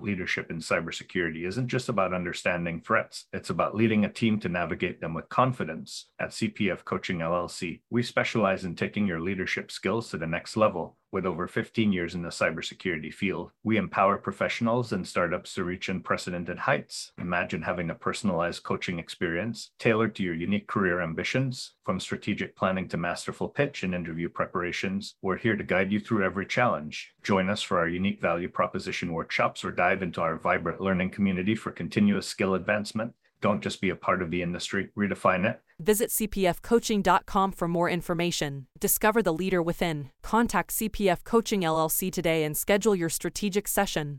leadership in cybersecurity isn't just about understanding threats. It's about leading a team to navigate them with confidence. At CPF Coaching LLC, we specialize in taking your leadership skills to the next level. With over 15 years in the cybersecurity field, we empower professionals and startups to reach unprecedented heights. Imagine having a personalized coaching experience tailored to your unique career ambitions. From strategic planning to masterful pitch and interview preparations, we're here to guide you through every challenge. Join us for our unique value proposition workshops or dive into our vibrant learning community for continuous skill advancement. Don't just be a part of the industry, redefine it. Visit cpfcoaching.com for more information. Discover the leader within. Contact CPF Coaching LLC today and schedule your strategic session.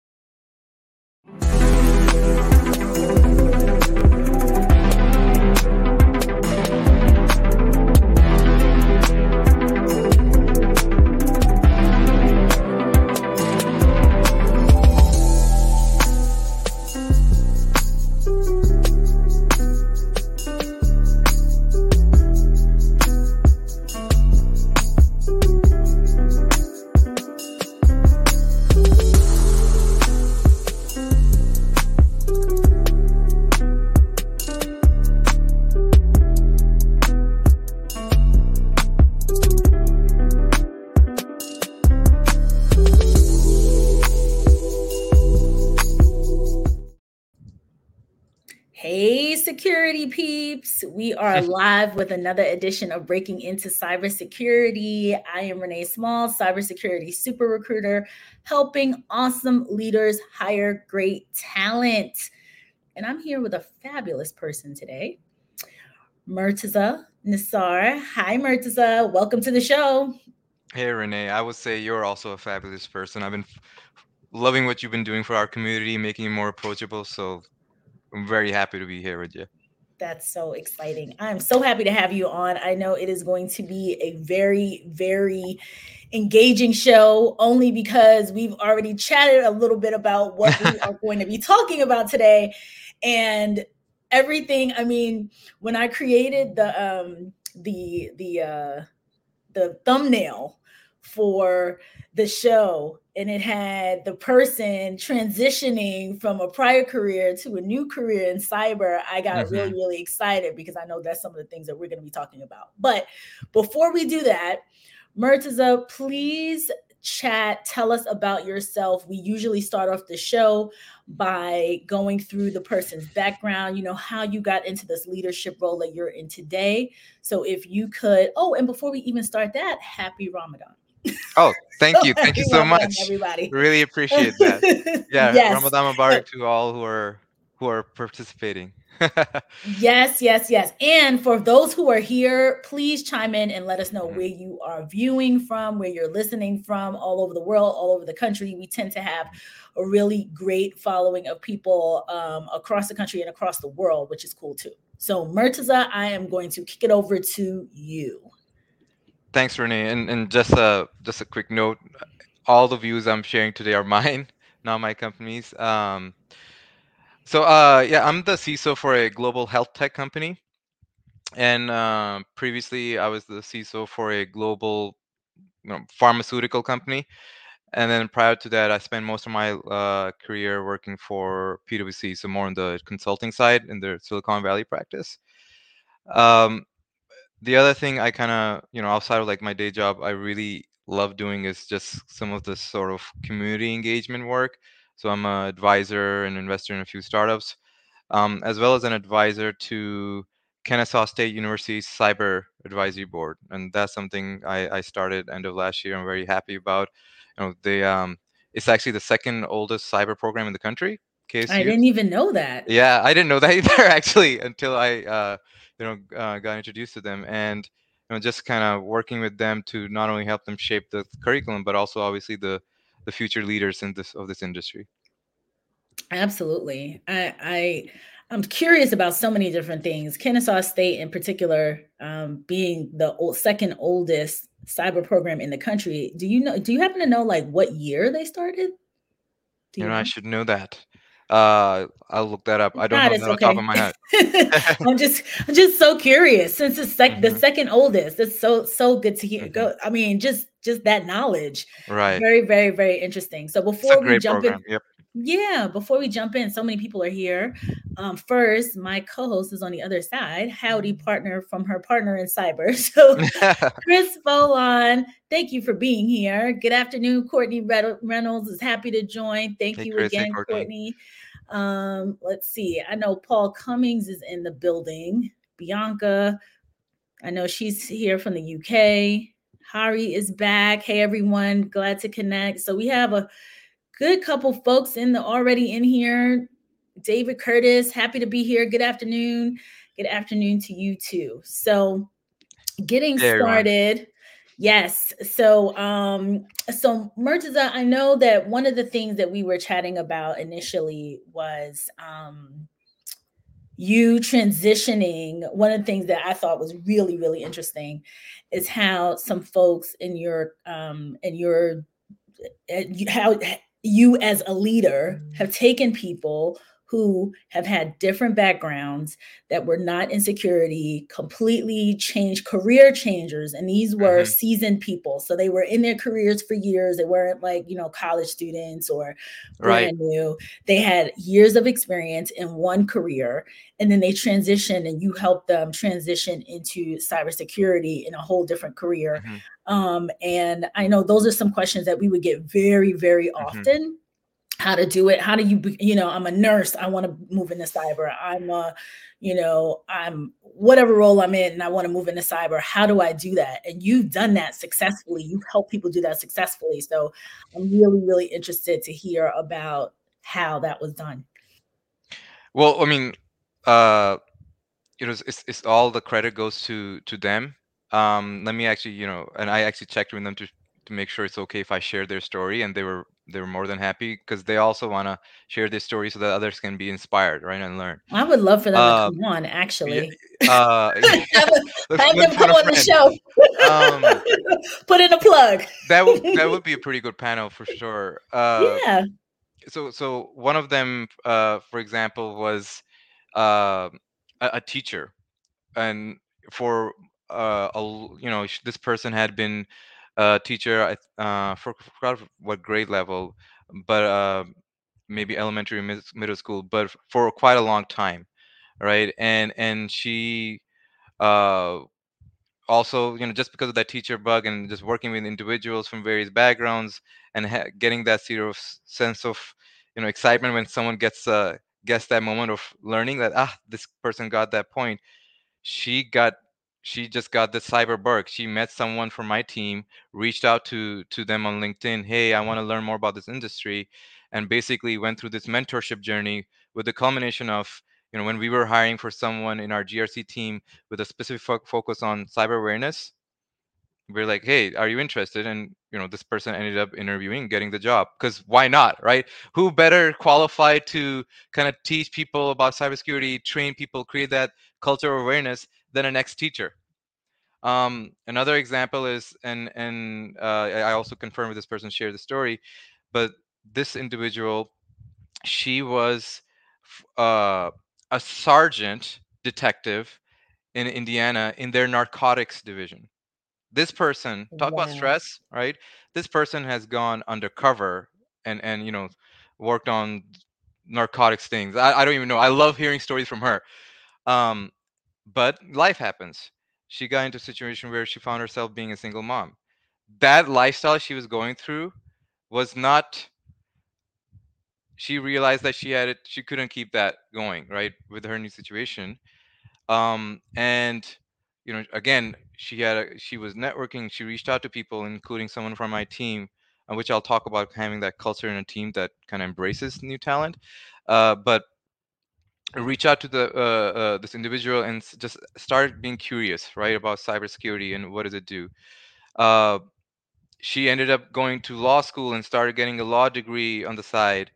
Hey, security peeps. We are live with another edition of Breaking Into Cybersecurity. I am Renee Small, cybersecurity super recruiter, helping awesome leaders hire great talent. And I'm here with a fabulous person today, Murtaza Nassar. Hi, Murtaza. Welcome to the show. Hey, Renee. I would say you're also a fabulous person. I've been loving what you've been doing for our community, making it more approachable. So I'm very happy to be here with you. That's so exciting. I'm so happy to have you on. I know it is going to be a very, very engaging show, only because we've already chatted a little bit about what we are going to be talking about today and everything. I mean, when I created the thumbnail for the show, and it had the person transitioning from a prior career to a new career in cyber, I got really, really excited because I know that's some of the things that we're going to be talking about. But before we do that, Murtaza, please tell us about yourself. We usually start off the show by going through the person's background, how you got into this leadership role that you're in today. So if you could, and before we even start that, happy Ramadan. Oh, thank you. Thank you so much. Everybody. Really appreciate that. Yeah, yes. Ramadan Mubarak to all who are participating. Yes. And for those who are here, please chime in and let us know where you are viewing from, where you're listening from, all over the world, all over the country. We tend to have a really great following of people across the country and across the world, which is cool too. So Murtaza, I am going to kick it over to you. Thanks, Renee. And just a quick note, all the views I'm sharing today are mine, not my company's. I'm the CISO for a global health tech company. And previously, I was the CISO for a global pharmaceutical company. And then prior to that, I spent most of my career working for PwC, so more on the consulting side in the Silicon Valley practice. The other thing I kind of, outside of like my day job, I really love doing is just some of the sort of community engagement work. So I'm an advisor and investor in a few startups, as well as an advisor to Kennesaw State University's Cyber Advisory Board. And that's something I started end of last year. I'm very happy about. It's actually the second oldest cyber program in the country. KSU. I didn't even know that. Yeah, I didn't know that either, actually, until I got introduced to them, and just kind of working with them to not only help them shape the curriculum, but also obviously the future leaders in this industry. Absolutely. I'm curious about so many different things. Kennesaw State in particular, being the second oldest cyber program in the country. Do you happen to know like what year they started? I should know that. I'll look that up. I don't know off the top of my head. I'm just so curious since it's the second oldest. It's so good to hear. Go. I mean, just that knowledge. Right. Very, very, very interesting. So before we jump in, Yeah, before we jump in, so many people are here. First, my co-host is on the other side. Howdy, partner from her partner in cyber. So, Chris Bolon, thank you for being here. Good afternoon. Courtney Reynolds is happy to join. Thank Hey, you Chris. Hey, again, Courtney. Courtney. Let's see. I know Paul Cummings is in the building. Bianca, I know she's here from the UK. Hari is back. Hey, everyone. Glad to connect. So we have a good couple folks already in here. David Curtis, happy to be here. Good afternoon. Good afternoon to you too. So getting started. Yes. So Murtaza, I know that one of the things that we were chatting about initially was you transitioning. One of the things that I thought was really, really interesting is how some folks in your how you as a leader have taken people who have had different backgrounds that were not in security, completely changed, career changers. And these were seasoned people. So they were in their careers for years. They weren't like, college students or brand new. They had years of experience in one career. And then they transitioned and you helped them transition into cybersecurity in a whole different career. And I know those are some questions that we would get very, very often. How to do it? How do you, I'm a nurse. I want to move into cyber. I'm whatever role I'm in and I want to move into cyber. How do I do that? And you've done that successfully. You've helped people do that successfully. So I'm really, really interested to hear about how that was done. Well, I mean, it's all the credit goes to them. Let me actually, and I actually checked with them to make sure it's okay if I share their story, and they were more than happy because they also want to share their story so that others can be inspired, right, and learn. I would love for them to come on, actually. Have them come on the show. Put in a plug. That would be a pretty good panel for sure. Yeah. So one of them, for example, was a teacher, and for this person had been a teacher. I forgot what grade level, but maybe elementary, middle school, but for quite a long time, right? And she also, just because of that teacher bug and just working with individuals from various backgrounds and getting that sort of sense of excitement when someone gets that moment of learning that this person got that point. She just got the cyber bug. She met someone from my team, reached out to them on LinkedIn. Hey, I want to learn more about this industry, and basically went through this mentorship journey with the culmination of when we were hiring for someone in our GRC team with a specific focus on cyber awareness. We're like, hey, are you interested? And this person ended up interviewing, getting the job, because why not, right? Who better qualified to kind of teach people about cybersecurity, train people, create that culture of awareness than an ex-teacher? Another example is, and I also confirmed with this person, shared the story, but this individual, she was a sergeant detective in Indiana in their narcotics division. This person, talk about stress, right? This person has gone undercover and worked on narcotics things. I don't even know. I love hearing stories from her. But life happens. She got into a situation where she found herself being a single mom. That lifestyle she was going through was not. She realized that she couldn't keep that going, right, with her new situation. And again, she was networking. She reached out to people, including someone from my team, which I'll talk about, having that culture in a team that kind of embraces new talent. But reach out to this individual and just start being curious, right, about cybersecurity and what does it do. She ended up going to law school and started getting a law degree on the side.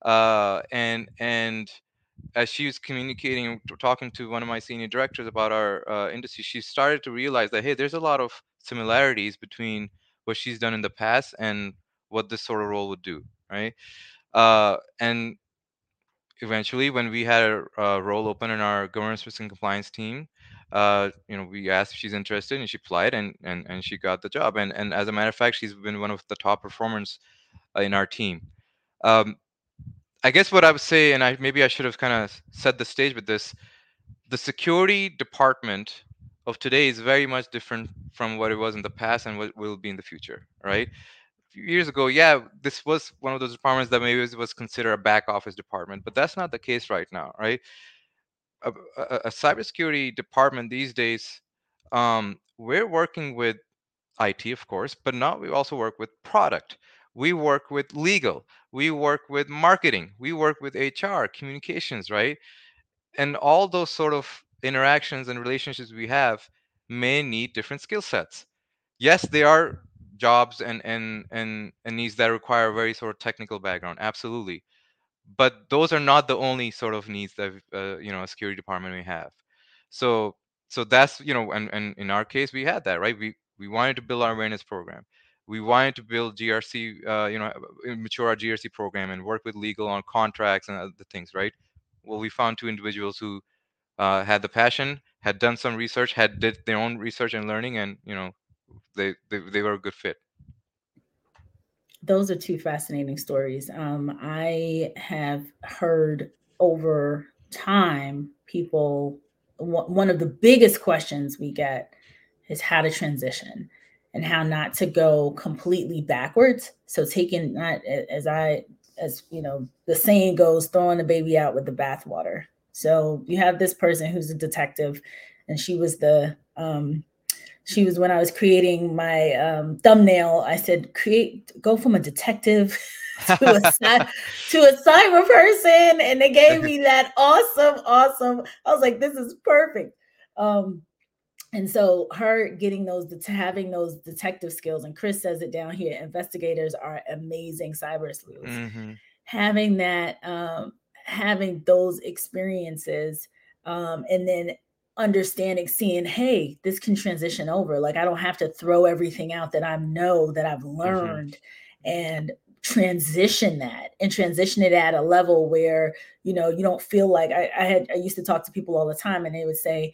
And as she was communicating, talking to one of my senior directors about our industry, she started to realize that, hey, there's a lot of similarities between what she's done in the past and what this sort of role would do, right? And eventually, when we had a role open in our governance, risk, and compliance team, we asked if she's interested, and she applied, and she got the job. And as a matter of fact, she's been one of the top performers in our team. I guess what I would say, and maybe I should have kind of set the stage with this, the security department of today is very much different from what it was in the past and what will be in the future, right? A few years ago, yeah, this was one of those departments that maybe was considered a back office department, but that's not the case right now, right? A cybersecurity department these days, we're working with IT, of course, but not. We also work with product. We work with legal. We work with marketing. We work with HR, communications, right? And all those sort of interactions and relationships we have may need different skill sets. Yes, there are jobs and needs that require a very sort of technical background. Absolutely, but those are not the only sort of needs that a security department may have. So that's, and in our case we had that, right? We wanted to build our awareness program. We wanted to build GRC, mature our GRC program and work with legal on contracts and other things, right? Well, we found two individuals who had the passion, had done some research, had did their own research and learning, and they were a good fit. Those are two fascinating stories. I have heard over time people, one of the biggest questions we get is how to transition and how not to go completely backwards. So taking, not as you know, the saying goes, throwing the baby out with the bathwater. So you have this person who's a detective, and she was when I was creating my thumbnail, I said, go from a detective to a cyber person. And they gave me that awesome. I was like, this is perfect. And so her getting having those detective skills, and Chris says it down here, investigators are amazing cyber sleuths. Mm-hmm. Having that, having those experiences, and then understanding, seeing, hey, this can transition over. Like, I don't have to throw everything out that I've learned, and transition it at a level where, you don't feel like I used to talk to people all the time, and they would say,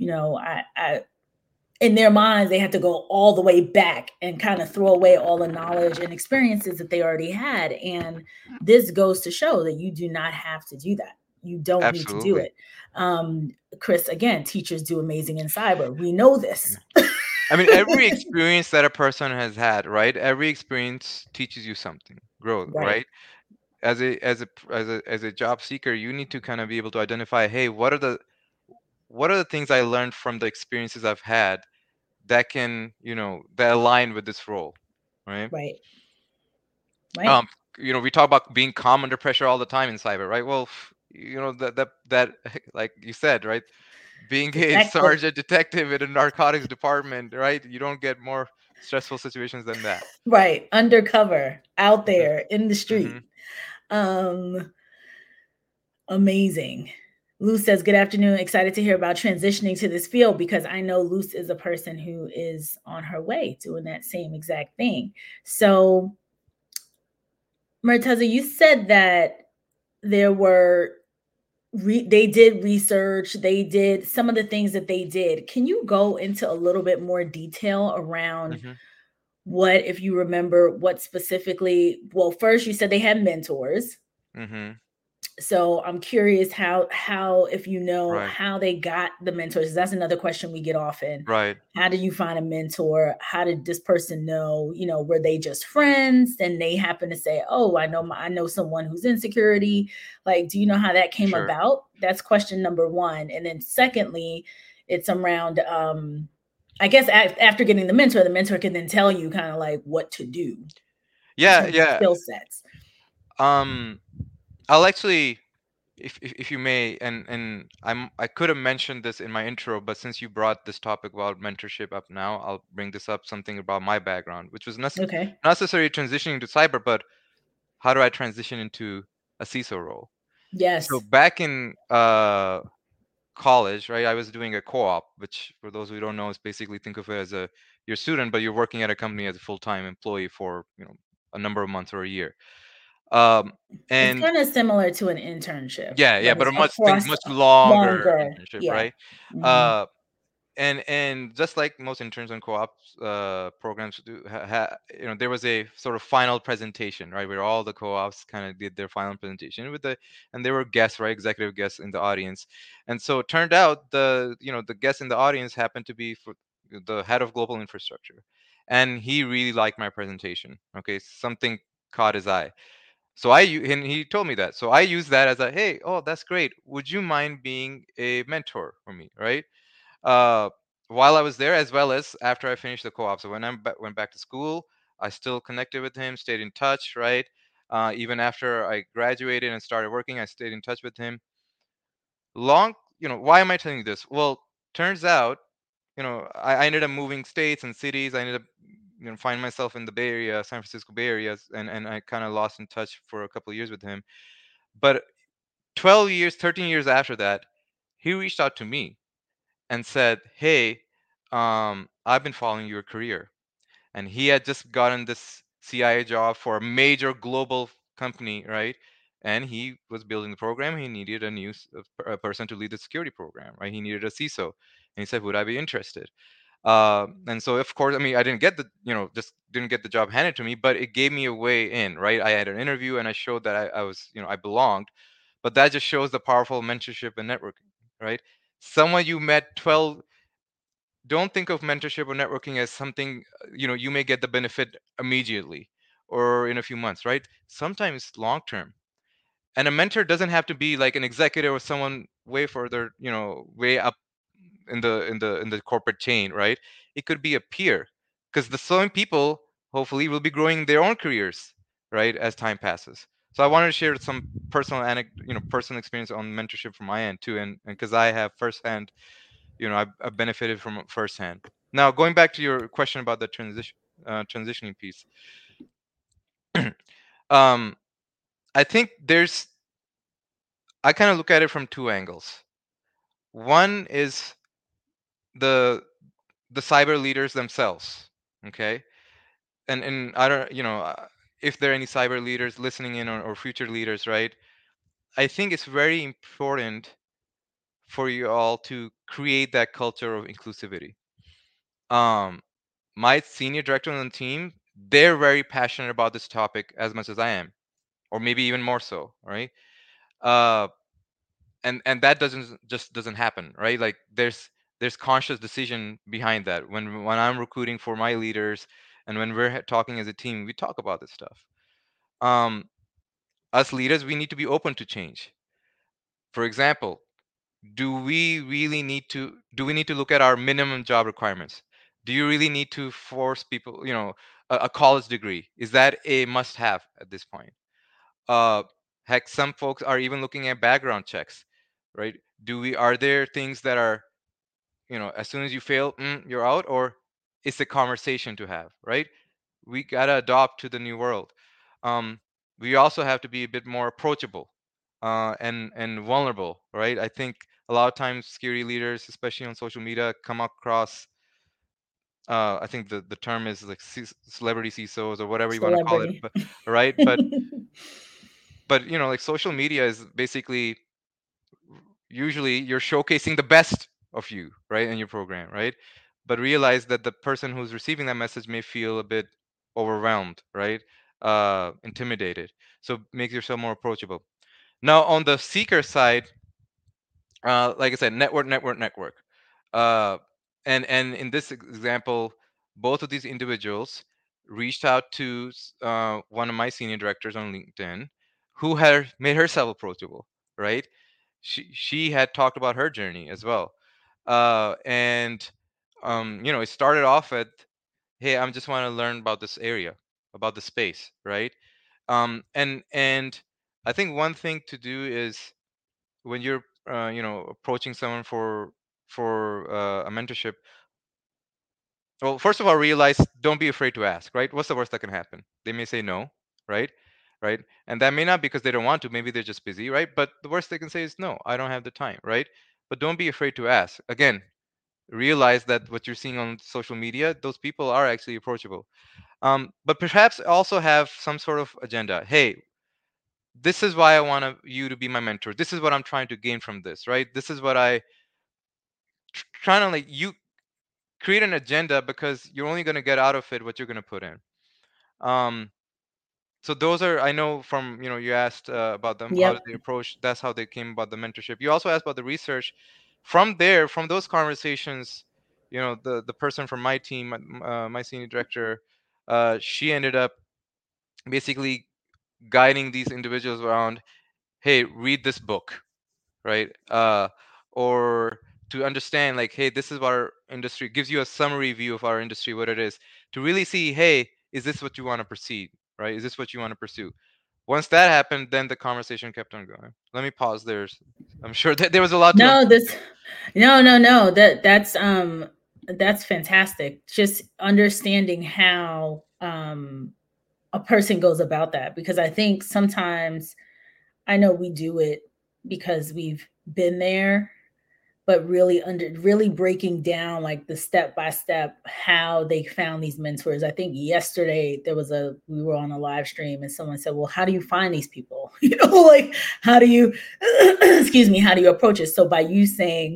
I in their minds, they had to go all the way back and kind of throw away all the knowledge and experiences that they already had. And this goes to show that you do not have to do that. You don't Absolutely. need to do it. Chris, again, teachers do amazing in cyber. We know this. I mean, every experience that a person has had, right? Every experience teaches you something, growth, right? As a job seeker, you need to kind of be able to identify, hey, what are the things I learned from the experiences I've had that can, that align with this role, right? Right. We talk about being calm under pressure all the time in cyber, right? Well, that like you said, right? Being a sergeant detective in a narcotics department, right? You don't get more stressful situations than that. Right. Undercover, out there in the street. Amazing. Luce says, good afternoon. Excited to hear about transitioning to this field, because I know Luce is a person who is on her way doing that same exact thing. So, Murtaza, you said that there were they did research, they did some of the things that they did. Can you go into a little bit more detail around what, if you remember, what specifically? Well, first you said they had mentors. So I'm curious how if you know how they got the mentors. That's another question we get often. Right. How did you find a mentor? How did this person know? Were they just friends and they happen to say, oh, I know someone who's in security? Like, do you know how that came about? That's question number one. And then secondly, it's around, I guess after getting the mentor can then tell you kind of like what to do. Yeah. Skill sets. I'll actually, if you may, and I could have mentioned this in my intro, but since you brought this topic about mentorship up now, I'll bring this up, something about my background, which was not necessarily transitioning to cyber, but how do I transition into a CISO role? Yes. So back in college, right, I was doing a co-op, which for those who don't know is basically, think of it as you're a student, but you're working at a company as a full-time employee for a number of months or a year. And it's kind of similar to an internship. Yeah, but a much longer internship, right? and just like most interns and co-ops programs do, there was a sort of final presentation, right, where all the co-ops kind of did their final presentation and there were guests, right, executive guests in the audience. And so it turned out the guest in the audience happened to be for the head of global infrastructure, and he really liked my presentation. Okay, something caught his eye. And he told me that. So I used that as a, hey, oh, that's great. Would you mind being a mentor for me, right? uh, while I was there, as well as after I finished the co-op. So when I went back to school, I still connected with him, stayed in touch, right? Even after I graduated and started working, I stayed in touch with him. Why am I telling you this? Well, turns out, I ended up moving states and cities. I ended up, finding myself in the Bay Area, San Francisco Bay Area, and I kind of lost in touch for a couple of years with him. But 12 years, 13 years after that, he reached out to me and said, "Hey, I've been following your career." And he had just gotten this CIA job for a major global company, right? And he was building the program. He needed a person to lead the security program, right? He needed a CISO, and he said, "Would I be interested?" And so, of course, I mean, I didn't get just didn't get the job handed to me, but it gave me a way in, right? I had an interview, and I showed that I was, I belonged. But that just shows the powerful mentorship and networking, right? Someone you met 12, don't think of mentorship or networking as something you may get the benefit immediately or in a few months, right? Sometimes long term. And a mentor doesn't have to be like an executive or someone way further, way up in the corporate chain, right? It could be a peer, because the same people hopefully will be growing their own careers, right, as time passes. So I wanted to share some personal experience on mentorship from my end too, and because I have firsthand, I've benefited from it firsthand. Now, going back to your question about the transitioning piece, um, I think I kind of look at it from two angles. One is the cyber leaders themselves, okay, and I don't, if there are any cyber leaders listening in, or future leaders, right? I think it's very important for you all to create that culture of inclusivity. My senior director on the team, they're very passionate about this topic as much as I am, or maybe even more so, right? Uh, and that doesn't happen, right? Like there's conscious decision behind that. When I'm recruiting for my leaders, and when we're talking as a team, we talk about this stuff. Um, us leaders, we need to be open to change. For example, do we need to look at our minimum job requirements? Do you really need to force people, a college degree? Is that a must have at this point? uh Heck, some folks are even looking at background checks, right? Are there things that are, as soon as you fail, you're out? Or it's a conversation to have, right? We gotta adopt to the new world. um we also have to be a bit more approachable, and vulnerable, right? I think a lot of times security leaders, especially on social media, come across, I think the term is like celebrity CISOs or whatever you want to call it, Celebrity. but right, but like social media is basically, usually you're showcasing the best of you, right, in your program, right? But realize that the person who's receiving that message may feel a bit overwhelmed, right? Intimidated. So make yourself more approachable. Now, on the seeker side, like I said, network. Uh, and in this example, both of these individuals reached out to one of my senior directors on LinkedIn, who had made herself approachable, right? She had talked about her journey as well, and it started off at, "Hey, I just want to learn about this area, about the space," right? And I think one thing to do is, when you're approaching someone for a mentorship, well, first of all, realize, don't be afraid to ask, right? What's the worst that can happen? They may say no, right? Right? And that may not because they don't want to, maybe they're just busy, right? But the worst they can say is, no, I don't have the time, right? But don't be afraid to ask. Again, realize that what you're seeing on social media, those people are actually approachable. But perhaps also have some sort of agenda. Hey, this is why I want you to be my mentor. This is what I'm trying to gain from this, right? This is what I trying to, like, you create an agenda, because you're only going to get out of it what you're going to put in. So those are, I know from, you asked about them, how did they approach, that's how they came about the mentorship. You also asked about the research. From those conversations, the person from my team, my senior director, she ended up basically guiding these individuals around, hey, read this book, right? Or to understand, like, hey, this is our industry, gives you a summary view of our industry, what it is, to really see, hey, is this what you want to proceed, right? Is this what you want to pursue? Once that happened, then the conversation kept on going. Let me pause there. I'm sure that there was a lot to no. That's fantastic. Just understanding how a person goes about that, because I think sometimes, I know we do it because we've been there, but really breaking down like the step by step how they found these mentors. I think yesterday we were on a live stream and someone said, well, how do you find these people? Like, how do you excuse me, how do you approach it? So by you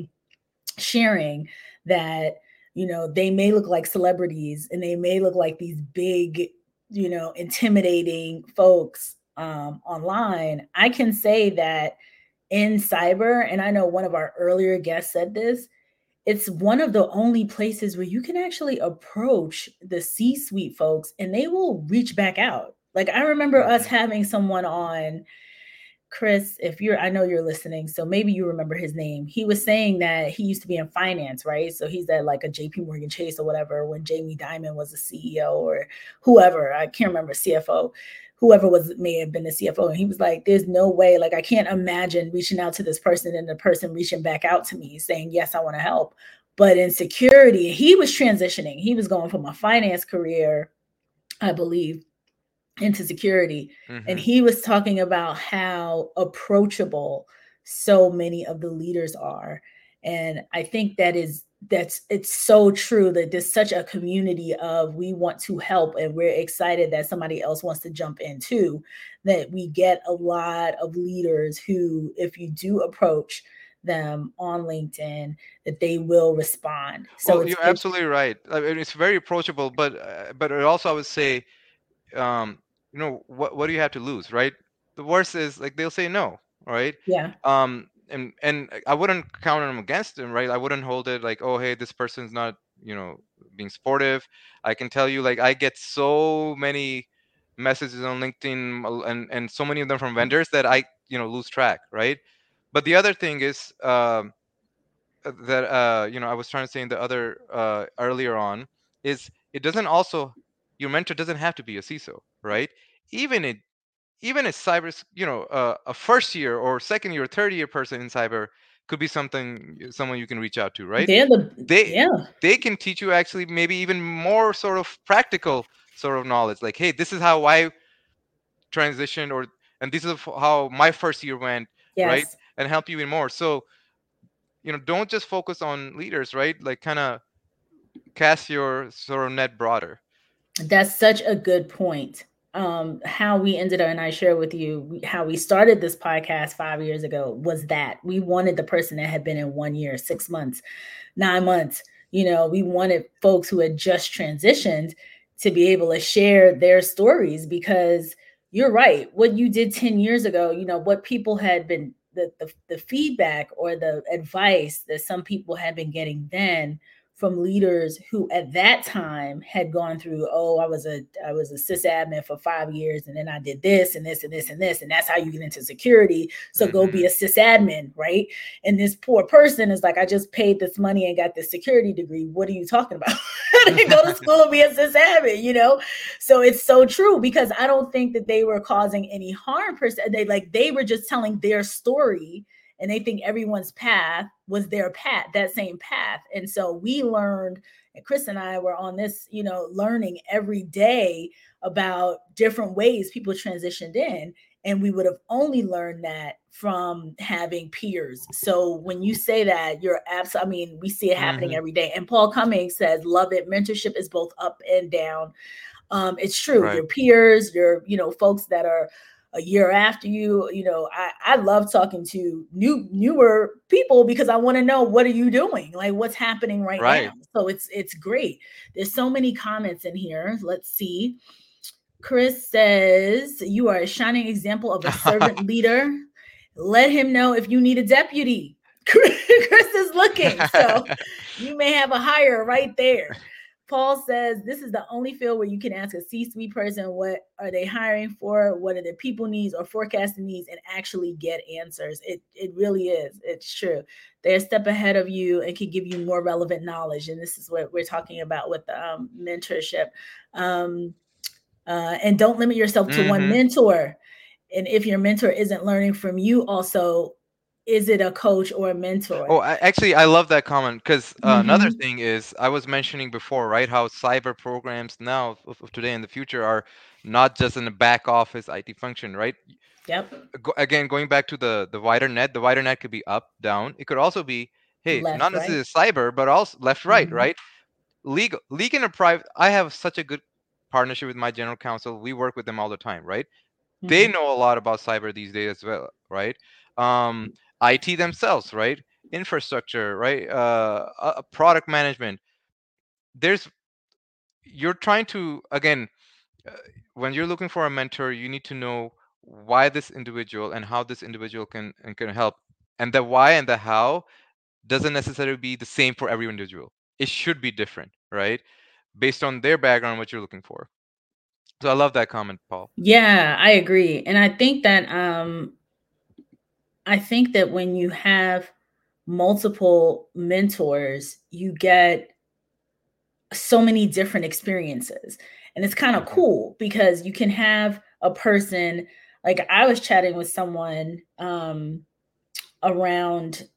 sharing that, they may look like celebrities and they may look like these big, intimidating folks online, I can say that in cyber, and I know one of our earlier guests said this, it's one of the only places where you can actually approach the C-suite folks and they will reach back out. Like, I remember us having someone on, Chris, I know you're listening, so maybe you remember his name. He was saying that he used to be in finance, right? So he's at like a JP Morgan Chase or whatever, when Jamie Dimon was the CEO, or whoever, I can't remember, CFO, whoever may have been the CFO. And he was like, there's no way, like, I can't imagine reaching out to this person and the person reaching back out to me saying, yes, I want to help. But in security, he was transitioning. He was going from a finance career, I believe, into security. And he was talking about how approachable so many of the leaders are. And I think it's so true that there's such a community of, we want to help and we're excited that somebody else wants to jump in too, that we get a lot of leaders who, if you do approach them on LinkedIn, that they will respond. So you're absolutely right. I mean, it's very approachable, but also I would say, what do you have to lose, right? The worst is, like, they'll say no, right? Yeah. And I wouldn't count them against them, right? I wouldn't hold it like, oh, hey, this person's not, being supportive. I can tell you, like, I get so many messages on LinkedIn, and so many of them from vendors that I, lose track, right? But the other thing is, that I was trying to say in the other earlier on, is it doesn't also, your mentor doesn't have to be a CISO, right? Even a cyber, a first year or second year or third year person in cyber could be someone you can reach out to, right? They can teach you actually maybe even more sort of practical sort of knowledge, like, hey, this is how I transitioned, and this is how my first year went, right? And help you even more. So, don't just focus on leaders, right? Like, kind of cast your sort of net broader. That's such a good point. How we ended up, and I share with you how we started this podcast 5 years ago, was that we wanted the person that had been in 1 year, 6 months, 9 months. We wanted folks who had just transitioned to be able to share their stories, because you're right. What you did 10 years ago, what people had been, the feedback or the advice that some people had been getting then from leaders who at that time had gone through, I was a sysadmin for 5 years, and then I did this and this and this and this, and that's how you get into security. So go be a sysadmin, right? And this poor person is like, I just paid this money and got this security degree. What are you talking about? I didn't go to school and be a sysadmin, So it's so true, because I don't think that they were causing any harm per se. They were just telling their story, and they think everyone's path was their path, that same path. And so we learned, and Chris and I were on this, learning every day about different ways people transitioned in. And we would have only learned that from having peers. So when you say that, you're absolutely, we see it happening every day. And Paul Cummings says, love it. Mentorship is both up and down. It's true. Right. Your peers, your, folks that are a year after you. I love talking to newer people because I want to know, what are you doing? Like, what's happening right now? So it's great. There's so many comments in here. Let's see. Chris says, you are a shining example of a servant leader. Let him know if you need a deputy. Chris is looking, so you may have a hire right there. Paul says, this is the only field where you can ask a C-suite person, what are they hiring for? What are their people needs or forecasting needs, and actually get answers. It really is. It's true. They're a step ahead of you and can give you more relevant knowledge. And this is what we're talking about with the mentorship. And don't limit yourself to one mentor. And if your mentor isn't learning from you also, is it a coach or a mentor? Oh, actually, I love that comment, because another thing is, I was mentioning before, right, how cyber programs now of today and the future are not just in the back office IT function, right? Yep. Again, going back to the wider net, the wider net could be up, down. It could also be, hey, Left, not necessarily cyber, but also left, right, right? Legal and a private. I have such a good partnership with my general counsel. We work with them all the time, right? They know a lot about cyber these days as well, right? IT themselves, right? Infrastructure, right? Product management. You're trying to, again, when you're looking for a mentor, you need to know why this individual and how this individual can help. And the why and the how doesn't necessarily be the same for every individual. It should be different, right? Based on their background, what you're looking for. So I love that comment, Paul. Yeah, I agree. And I think that when you have multiple mentors, you get so many different experiences. And it's kind of cool because you can have a person, like I was chatting with someone around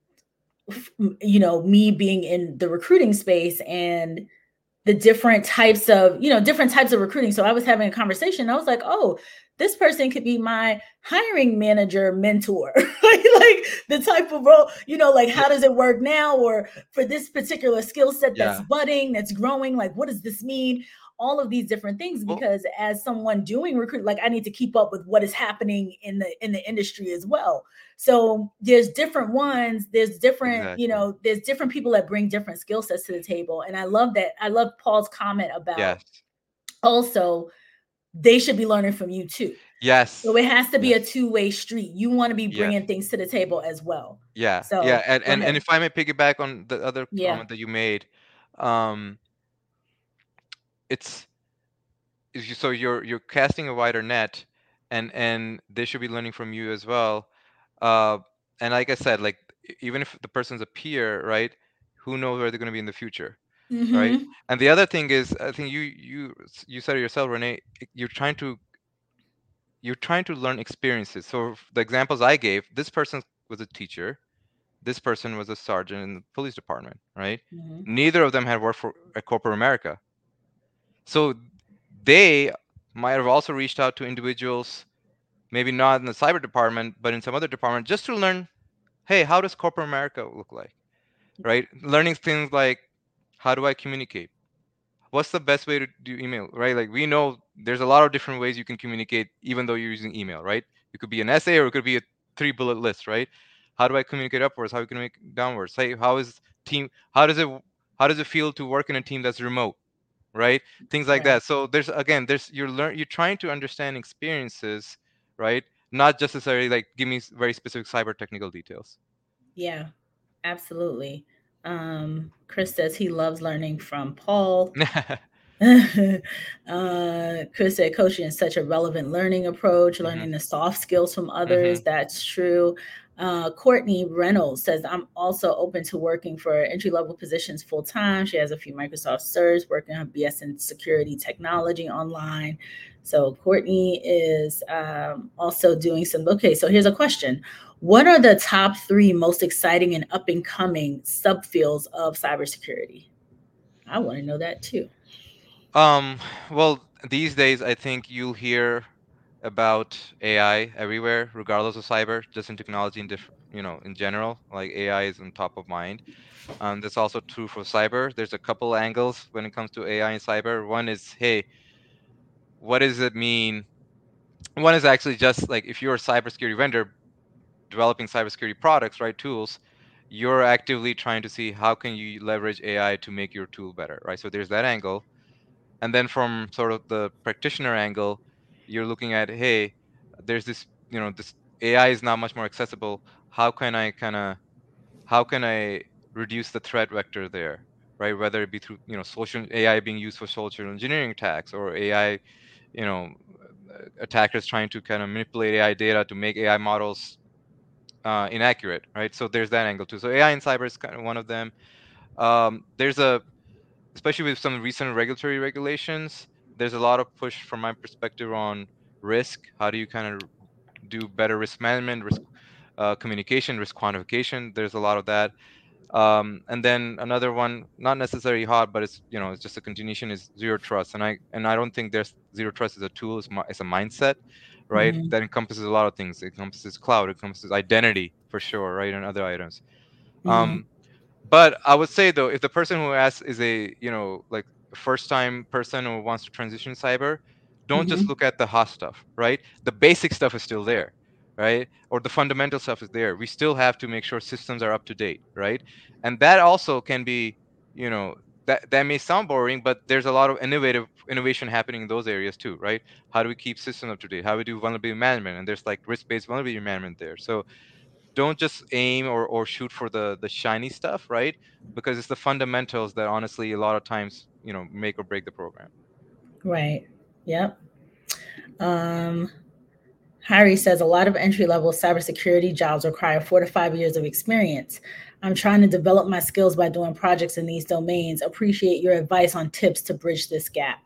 me being in the recruiting space and the different types of recruiting. So I was having a conversation. I was like, oh, this person could be my hiring manager mentor. like the type of role, like how does it work now? Or for this particular skill set that's budding, that's growing, like what does this mean? All of these different things, because as someone doing recruit, like I need to keep up with what is happening in the industry as well. So there's different ones, there's different, there's different people that bring different skill sets to the table. And I love that. I love Paul's comment about also they should be learning from you too. Yes. So it has to be a two-way street. You want to be bringing things to the table as well. Yeah. So and if I may piggyback on the other comment that you made, so you're casting a wider net, and they should be learning from you as well. And like I said, like even if the person's a peer, right, who knows where they're going to be in the future, right? And the other thing is, I think you said it yourself, Renee, you're trying to learn experiences. So the examples I gave, this person was a teacher, this person was a sergeant in the police department, right? Neither of them had worked for corporate America. So they might have also reached out to individuals, maybe not in the cyber department, but in some other department, just to learn, hey, how does corporate America look like, right? Learning things like, how do I communicate? What's the best way to do email, right? Like we know there's a lot of different ways you can communicate, even though you're using email, right? It could be an essay or it could be a 3-bullet list, right? How do I communicate upwards? How do I communicate downwards? Say, how does it feel to work in a team that's remote, right? Things like that. So you're trying to understand experiences, right? Not just necessarily like give me very specific cyber technical details. Yeah, absolutely. Chris says he loves learning from Paul. Chris said coaching is such a relevant learning approach, learning the soft skills from others. That's true. Courtney Reynolds says, I'm also open to working for entry-level positions full-time. She has a few Microsoft certs, working on BS in security technology online. So Courtney is also doing some, okay, so here's a question. What are the top 3 most exciting and up-and-coming subfields of cybersecurity? I want to know that too. Well, these days, I think you'll hear about AI everywhere, regardless of cyber, just in technology in general, like AI is on top of mind. That's also true for cyber. There's a couple angles when it comes to AI and cyber. One is, hey, what does it mean One is actually just like if you're a cybersecurity vendor developing cybersecurity products, right, tools, you're actively trying to see how can you leverage AI to make your tool better, right? So there's that angle. And then from sort of the practitioner angle, you're looking at, hey, there's this, this AI is now much more accessible. How can I reduce the threat vector there, right? Whether it be through, social AI being used for social engineering attacks, or AI, you know, attackers trying to kind of manipulate AI data to make AI models inaccurate, right? So there's that angle too. So AI in cyber is kind of one of them. There's especially with some recent regulatory regulations, there's a lot of push from my perspective on risk. How do you kind of do better risk management, risk communication, risk quantification? There's a lot of that. And then another one, not necessarily hot, but it's just a continuation, is zero trust. And I don't think there's zero trust as a tool. It's a mindset, right? Mhm. That encompasses a lot of things. It encompasses cloud, it encompasses identity for sure, right? And other items. Mhm. But I would say though, if the person who asks is a, like first time person who wants to transition cyber, don't just Mhm. look at the hot stuff, right? The basic stuff is still there, right? Or the fundamental stuff is there. We still have to make sure systems are up to date, right? And that also can be, you know, that may sound boring, but there's a lot of innovation happening in those areas too, right? How do we keep systems up to date? How do we do vulnerability management? And there's like risk-based vulnerability management there. So don't just aim or shoot for the shiny stuff, right? Because it's the fundamentals that honestly a lot of times, make or break the program. Right. Yep. Um, Harry says a lot of entry level cybersecurity jobs require 4 to 5 years of experience. I'm trying to develop my skills by doing projects in these domains. Appreciate your advice on tips to bridge this gap.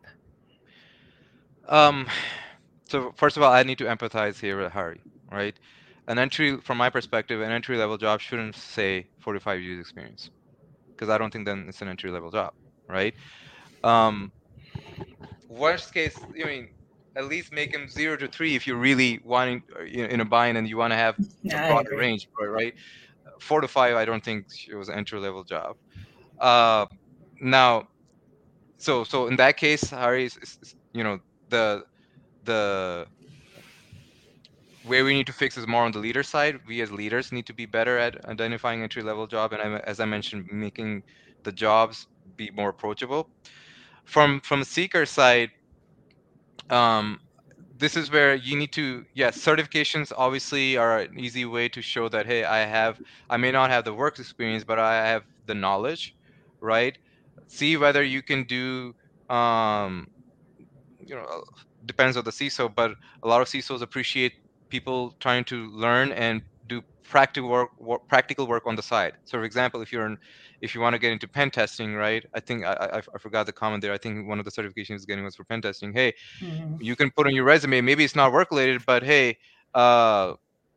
um so first of all, I need to empathize here with Harry, right? From my perspective, an entry level job shouldn't say 45 years experience, because I don't think then it's an entry level job, right? um Worst case, at least make him 0 to 3 if you're really wanting, in a bind, and you want to have a I broader agree. range, right? 4 to 5, I don't think it was an entry level job. uh Now, so in that case, Harry, the the where we need to fix is more on the leader side. We as leaders need to be better at identifying entry level job, and as I mentioned, making the jobs be more approachable. From a seeker side, um this is where you need to, yes, certifications obviously are an easy way to show that, hey, I may not have the work experience, but I have the knowledge, right? See whether you can do, um you know depends on the CISO, but a lot of CISOs appreciate people trying to learn and do practical work on the side. So for example, if you want to get into pen testing, right? I think I forgot the comment there. I think one of the certifications getting was for pen testing. Hey, Mhm. you can put on your resume, maybe it's not work related, but hey, uh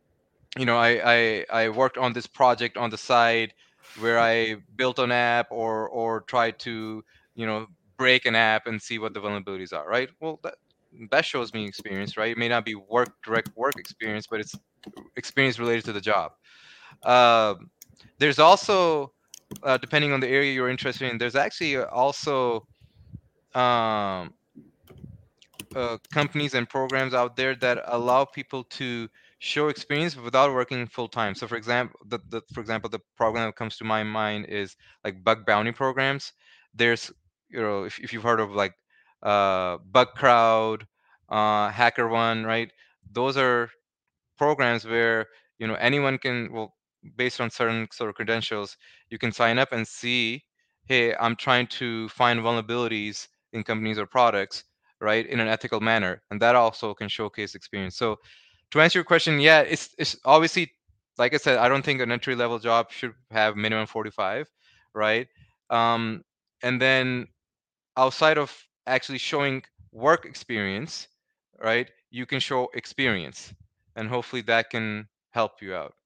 I worked on this project on the side where I built an app, or tried to, you know break an app and see what the vulnerabilities are, right? Well, that shows me experience, right? It may not be direct work experience, but it's experience related to the job. um, there's also, depending on the area you're interested in, there's actually also, um, companies and programs out there that allow people to show experience without working full time. So, for example, the program that comes to my mind is like bug bounty programs. There's, if you've heard of like, Bug Crowd, HackerOne, right? Those are programs where, anyone can, well, based on certain sort of credentials, you can sign up and see, hey, I'm trying to find vulnerabilities in companies or products, right, in an ethical manner, and that also can showcase experience. So to answer your question, yeah, it's obviously, like I said, I don't think an entry level job should have minimum 45, right? um and then, outside of actually showing work experience, right, you can show experience, and hopefully that can help you out.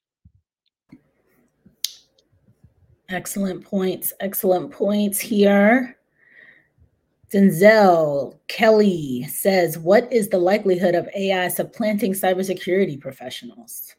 Excellent points. Excellent points here. Denzel Kelly says, what is the likelihood of AI supplanting cybersecurity professionals?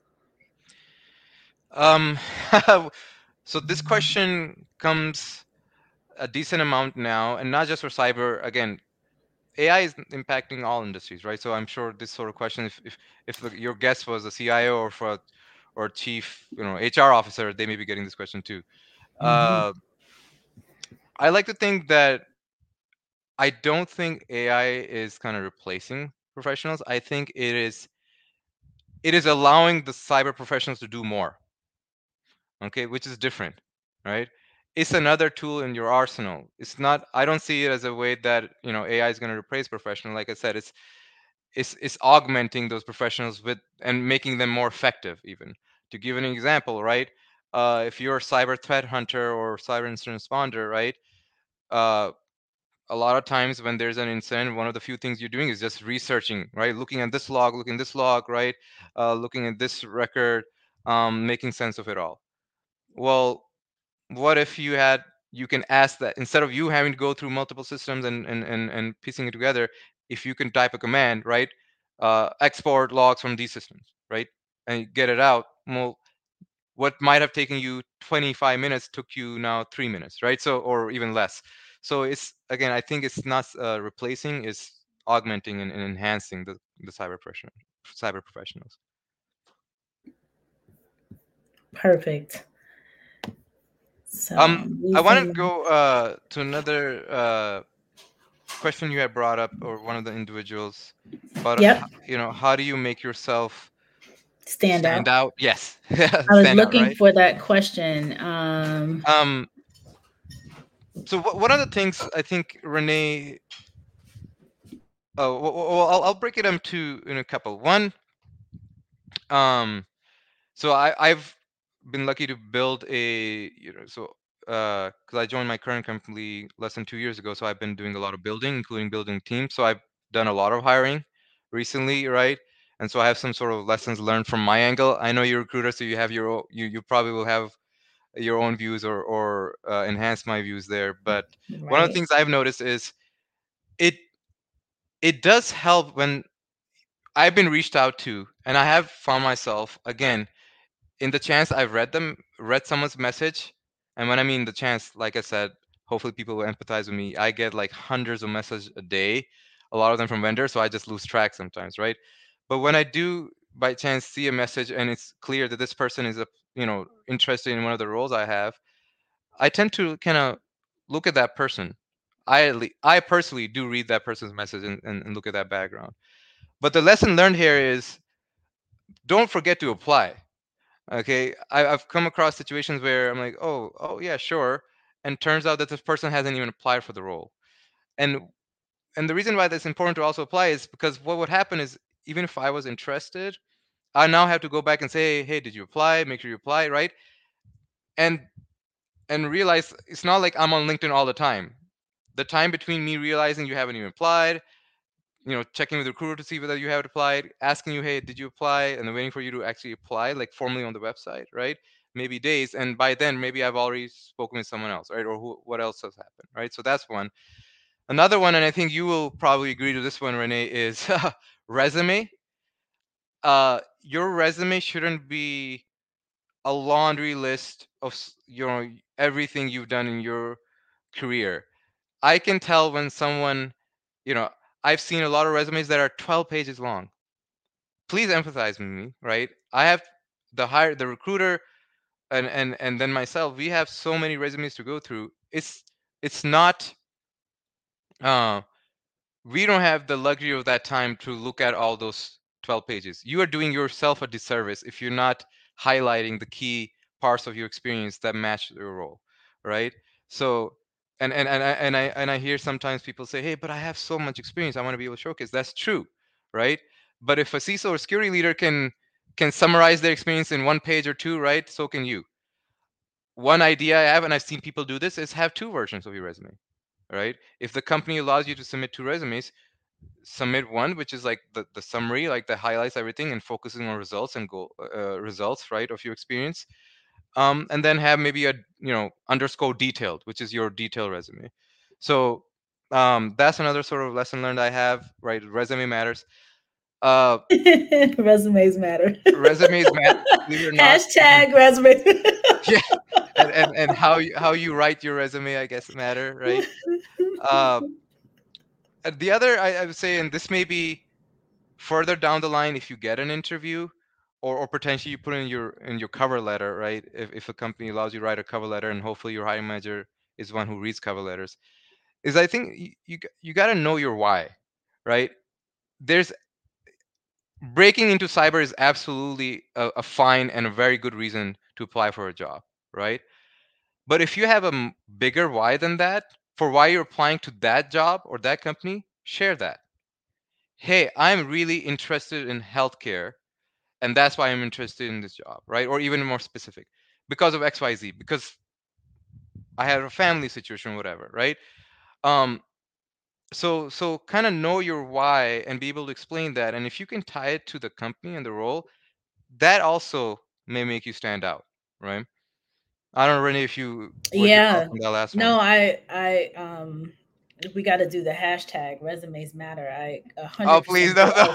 um so this question comes a decent amount now, and not just for cyber. Again, AI is impacting all industries, right? So I'm sure this sort of question, if your guest was a CIO or chief, HR officer, they may be getting this question too. Mhm. I like to think that I don't think AI is kind of replacing professionals. I think it is allowing the cyber professionals to do more. Okay, which is different, right? It's another tool in your arsenal. It's not. I don't see it as a way that AI is going to replace professional. Like I said, it's augmenting those professionals with and making them more effective. Even to give an example, right? If you're a cyber threat hunter or cyber incident responder, right? Uh, a lot of times when there's an incident, one of the few things you're doing is just researching, right? Looking at this log, right? Looking at this record, making sense of it all. Well, what if you can ask that instead of you having to go through multiple systems and piecing it together, if you can type a command, right? Export logs from these systems, right? And get it out. Well, what might have taken you 25 minutes took you now 3 minutes, right? So, or even less. So it's, again, I think it's not replacing, it's augmenting and enhancing the cyber professionals. Perfect. So I want to go to another question you had brought up, or one of the individuals, about how do you make yourself stand out? Yes. I was Stand out, looking right? for that question. So one of the things I think, Renee, well, I'll break it into in a couple. One, so I've been lucky to build a, because I joined my current company less than 2 years ago, so I've been doing a lot of building, including building teams. So I've done a lot of hiring recently, right? And so I have some sort of lessons learned from my angle. I know you're a recruiter, so you have you probably will have your own views or enhance my views there. But one of the things I've noticed is it does help when I've been reached out to, and I have found myself, again, in the chance I've read someone's message. And when I mean the chance, like I said, hopefully people will empathize with me. I get like hundreds of messages a day, a lot of them from vendors, so I just lose track sometimes, right? But when I do by chance see a message and it's clear that this person is interested in one of the roles I have, I tend to kind of look at that person. I personally do read that person's message and look at that background. But the lesson learned here is, don't forget to apply. Okay, I've come across situations where I'm like, oh yeah, sure, and turns out that this person hasn't even applied for the role. And the reason why that's important to also apply is because what would happen is, even if I was interested, I now have to go back and say, hey, did you apply? Make sure you apply, right? And realize it's not like I'm on LinkedIn all the time. The time between me realizing you haven't even applied, checking with the recruiter to see whether you have applied, asking you, hey, did you apply? And then waiting for you to actually apply, like formally on the website, right? Maybe days. And by then, maybe I've already spoken with someone else, right? Or what else has happened, right? So that's one. Another one, and I think you will probably agree to this one, Renee, is resume. Your resume shouldn't be a laundry list of everything you've done in your career. I can tell when someone, I've seen a lot of resumes that are 12 pages long. Please empathize with me, right? I have the recruiter and then myself, we have so many resumes to go through. It's not we don't have the luxury of that time to look at all those 12 pages. You are doing yourself a disservice if you're not highlighting the key parts of your experience that match your role, right? So I hear sometimes people say, hey, but I have so much experience, I want to be able to showcase. That's true, right? But if a CISO or security leader can summarize their experience in 1 page or 2, right, so can you. One idea I have, and I've seen people do this, is have 2 versions of your resume, right? If the company allows you to submit 2 resumes, submit one which is like the summary, like that highlights everything and focusing on results and results, right, of your experience. And then have maybe a underscore detailed, which is your detailed resume. So that's another sort of lesson learned I have, right? Resume matters. Resumes matter. Resumes matter. Hashtag resumes. Yeah, and how you write your resume, I guess, matter, right? The other, I would say, and this may be further down the line if you get an interview, or potentially you put in your cover letter, right? If a company allows you to write a cover letter, and hopefully your hiring manager is one who reads cover letters, is I think you got to know your why, right? There's breaking into cyber is absolutely a fine and a very good reason to apply for a job, right? But if you have a bigger why than that for why you're applying to that job or that company, share that. Hey, I'm really interested in healthcare, and that's why I'm interested in this job, right? Or even more specific, because of XYZ, because I have a family situation, whatever, right? Um, so kind of know your why and be able to explain that. And if you can tie it to the company and the role, that also may make you stand out, right? I don't know, Renee, if you what's your thoughts Yeah. on that last one? No, we got to do the hashtag resumes matter. I Oh, please, 100% no, no.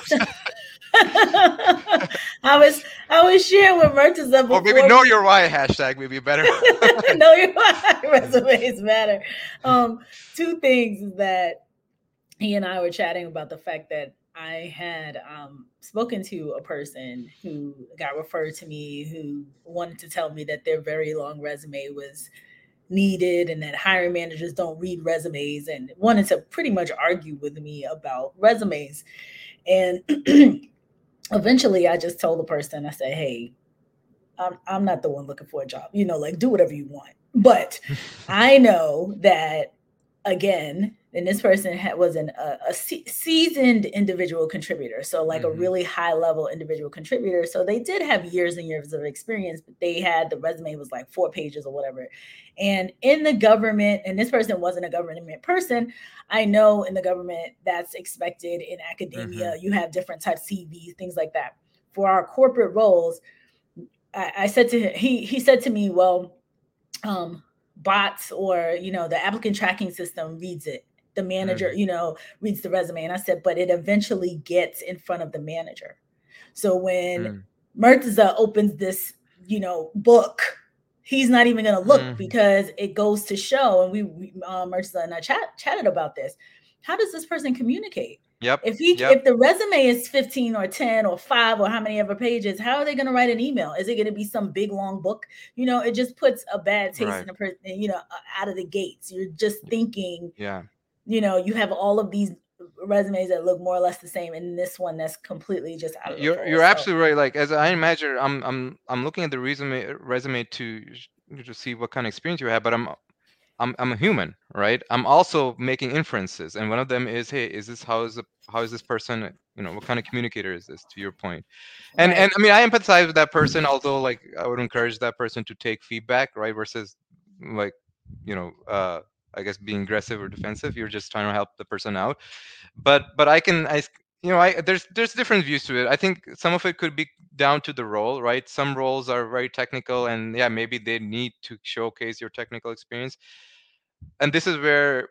I was sharing with Murtaza Or maybe before know we your why hashtag maybe better. know your resumes matter. Two things is that he and I were chatting about the fact that I had spoken to a person who got referred to me who wanted to tell me that their very long resume was needed and that hiring managers don't read resumes, and wanted to pretty much argue with me about resumes. And eventually I just told the person, I said, hey, I'm not the one looking for a job, like do whatever you want. But I know that, again, and this person was a seasoned individual contributor, so like a really high level individual contributor. So they did have years and years of experience, but they had, the resume was like 4 pages or whatever. And in the government, and this person wasn't a government person, I know in the government that's expected. In academia, you have different types of CVs, things like that. For our corporate roles, I said to him, he said to me, well, bots, or the applicant tracking system reads it, the manager reads the resume. And I said, but it eventually gets in front of the manager. So when Murtaza opens this book, he's not even going to look, because it goes to show, and we Murtaza and I chatted about this, how does this person communicate? Yep. If the resume is 15 or 10 or 5 or how many ever pages, how are they going to write an email? Is it going to be some big long book? It just puts a bad taste in the person, out of the gates. You're just thinking, you have all of these resumes that look more or less the same, and this one that's completely just out of the fold. You're absolutely right. Like, as I imagine, I'm looking at the resume to see what kind of experience you have, but I'm a human, right? I'm also making inferences, and one of them is, hey, how is this person, what kind of communicator is this, to your point? And I mean, I empathize with that person, although like I would encourage that person to take feedback, right? Versus like, I guess being aggressive or defensive. You're just trying to help the person out. But there's different views to it. I think some of it could be down to the role, right? Some roles are very technical, and yeah, maybe they need to showcase your technical experience. And this is where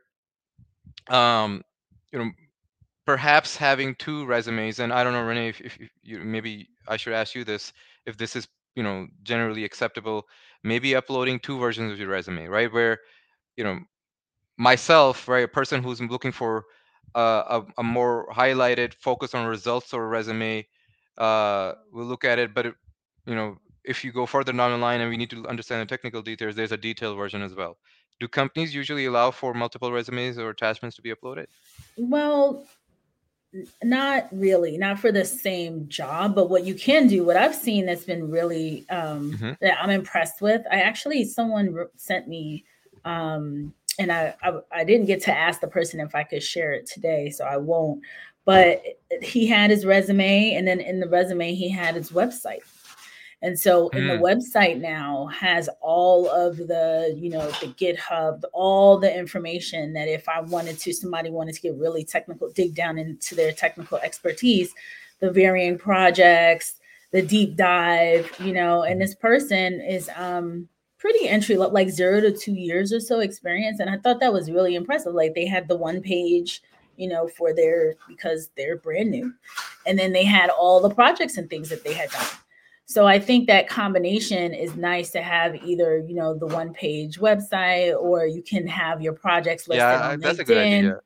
perhaps having 2 resumes, and I don't know, Renee, if you, maybe I should ask you this, if this is generally acceptable, maybe uploading 2 versions of your resume, right? Where myself, right, a person who's looking for a more highlighted, focus on results or resume, will look at it. But if you go further down the line and we need to understand the technical details, there's a detailed version as well. Do companies usually allow for multiple resumes or attachments to be uploaded? Well, not really, not for the same job, but what you can do, what I've seen that's been really that I'm impressed with. Someone sent me, and I didn't get to ask the person if I could share it today, so I won't. But he had his resume, and then in the resume he had his website. And so in the website now has all of the, the GitHub, all the information that if somebody wanted to get really technical, dig down into their technical expertise, the varying projects, the deep dive, and this person is pretty entry level, like 0 to 2 years or so experience. And I thought that was really impressive. Like they had the 1 page, because they're brand new. And then they had all the projects and things that they had done. So I think that combination is nice to have, either, the 1 page website, or you can have your projects listed on that's LinkedIn, a good idea.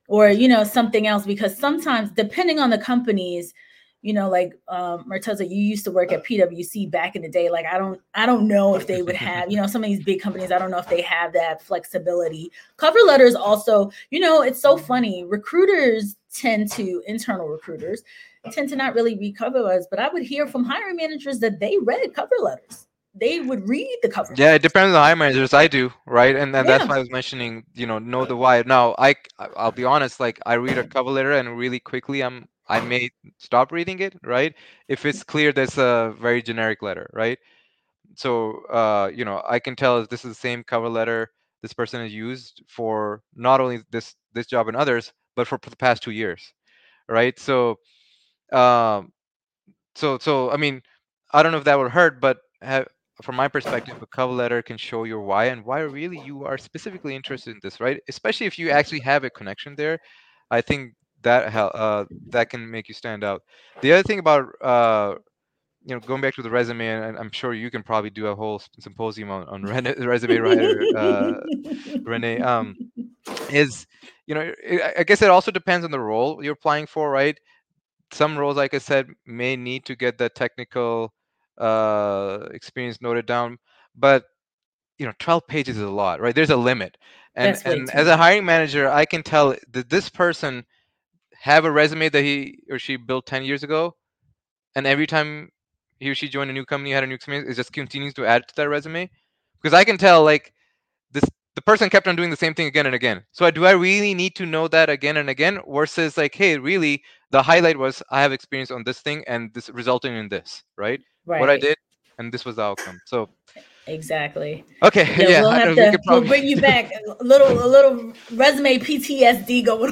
or, you know, something else, because sometimes depending on the companies, you know, like Murtaza, you used to work at PwC back in the day. Like, I don't know if they would have, you know, some of these big companies, I don't know if they have that flexibility. Cover letters also, you know, it's so funny. Internal recruiters tend to not really read cover letters, but I would hear from hiring managers that they read cover letters. They would read the cover letters. Yeah, it depends on the hiring managers. I do, right? And that's why I was mentioning, you know the why. Now, I'll be honest, like I read a cover letter and really quickly I may stop reading it, right? If it's clear that's a very generic letter, right? So you know, I can tell if this is the same cover letter this person has used for not only this job and others, but for the past 2 years, right? So um so I mean, I don't know if that would hurt, but from my perspective, a cover letter can show your why and why really you are specifically interested in this, right? Especially if you actually have a connection there. I think that can make you stand out. The other thing about you know, going back to the resume, and I'm sure you can probably do a whole symposium on resume writer, Renee, is, you know, I guess it also depends on the role you're applying for, right? Some roles, like I said, may need to get the technical experience noted down, but you know, 12 pages is a lot, right? There's a limit, and as a hiring manager, I can tell that this person have a resume that he or she built 10 years ago, and every time he or she joined a new company, had a new experience, it just continues to add to that resume, because I can tell like this the person kept on doing the same thing again and again. So do I really need to know that again and again, versus like, hey, really the highlight was I have experience on this thing and this resulting in this, right? What I did, and this was the outcome. So exactly. Okay. Yeah. We'll bring you back a little resume PTSD going.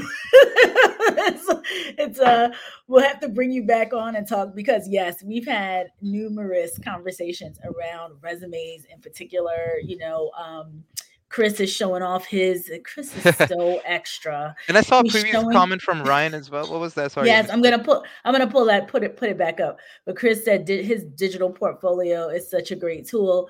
it's we'll have to bring you back on and talk, because yes, we've had numerous conversations around resumes in particular. You know, Chris is showing off his. Chris is so extra. And I saw a previous comment from Ryan as well. What was that? Sorry. Yes, I'm gonna pull that, put it back up. But Chris said his digital portfolio is such a great tool.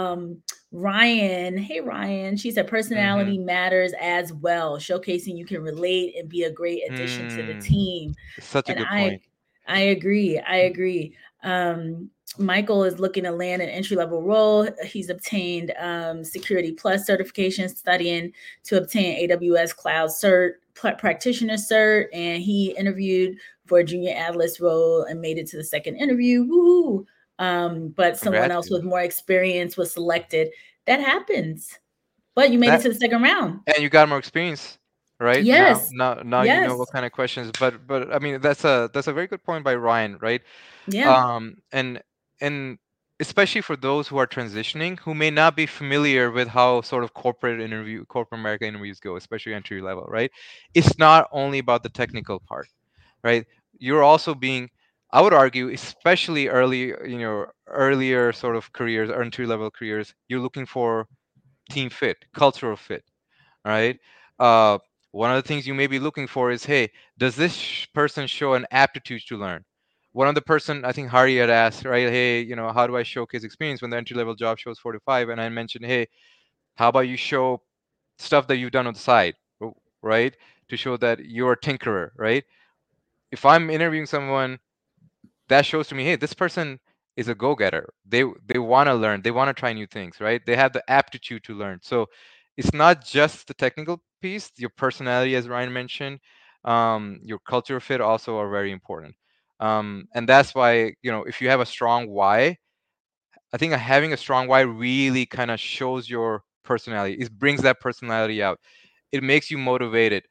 Ryan, hey Ryan, she said personality matters as well, showcasing you can relate and be a great addition to the team. Such a good point. I agree. Michael is looking to land an entry-level role. He's obtained Security Plus certification, studying to obtain AWS Cloud Practitioner cert, and he interviewed for a junior analyst role and made it to the second interview. Woo! But someone else with more experience was selected. That happens. But you made it to the second round. And you got more experience, right? Yes. Now you know what kind of questions. But I mean, that's a very good point by Ryan, right? Yeah. And especially for those who are transitioning, who may not be familiar with how sort of corporate America interviews go, especially entry level, right? It's not only about the technical part, right? You're also being, I would argue, especially earlier sort of careers, or entry level careers, you're looking for team fit, cultural fit, right? One of the things you may be looking for is, hey, does this person show an aptitude to learn? One of the person, I think Hari had asked, right, hey, you know, how do I showcase experience when the entry level job shows 45? And I mentioned, hey, how about you show stuff that you've done on the side, right, to show that you're a tinkerer, right? If I'm interviewing someone, that shows to me, hey, this person is a go-getter. They want to learn. They want to try new things, right? They have the aptitude to learn. So it's not just the technical piece. Your personality, as Ryan mentioned, your culture fit also are very important. And that's why, you know, if you have a strong why, I think having a strong why really kind of shows your personality. It brings that personality out. It makes you motivated.